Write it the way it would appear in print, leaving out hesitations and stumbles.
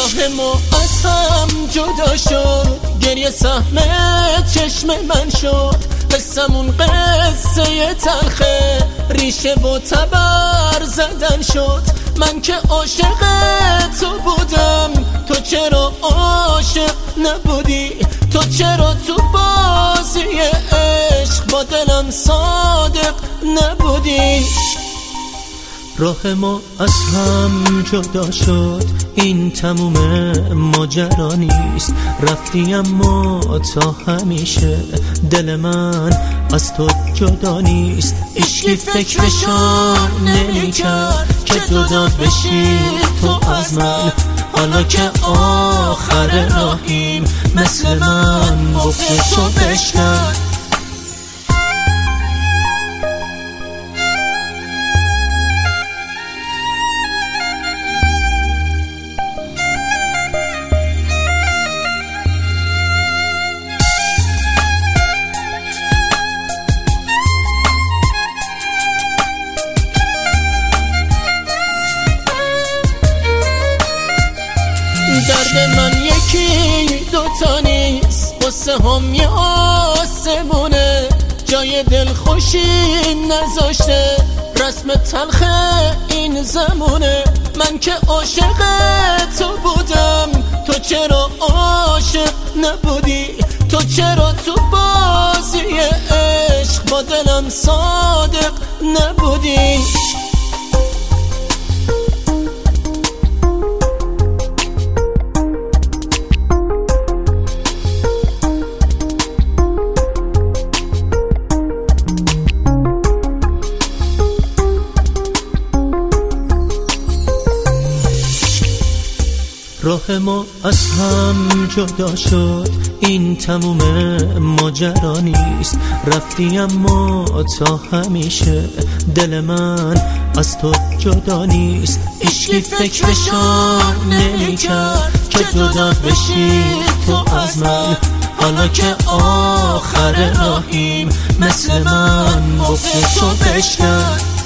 راه ما از هم جدا شد، گریه سهم چشم من شد. قصمون قصه تلخه، ریشه و تبر زدن شد. من که عاشق تو بودم، تو چرا عاشق نبودی؟ تو چرا تو بازی عشق با دلم صادق نبودی؟ راه ما از هم جدا شد، این تموم ماجرا نیست. رفتی اما تا همیشه دل من از تو جدا نیست. هیچکی فکرشو نمی‌کرد که جدا بشی تو از من. حالا که آخر راهیم، مثل من بغض تو بشکن. درد من یکی دوتا نیست، قصه هم یه آسمونه. جای دل خوشی نذاشته رسم تلخ این زمونه. من که عاشق تو بودم، تو چرا عاشق نبودی؟ تو چرا تو بازی عشق با دلم صادق نبودی؟ راه ما از هم جدا شد، این تموم ماجرا نیست. رفتی اما تا همیشه دل من از تو جدا نیست. هیچکی فکرشو نمی‌کرد که جدا بشی تو از من. حالا که آخر راهیم، مثل من بغض تو بشکن.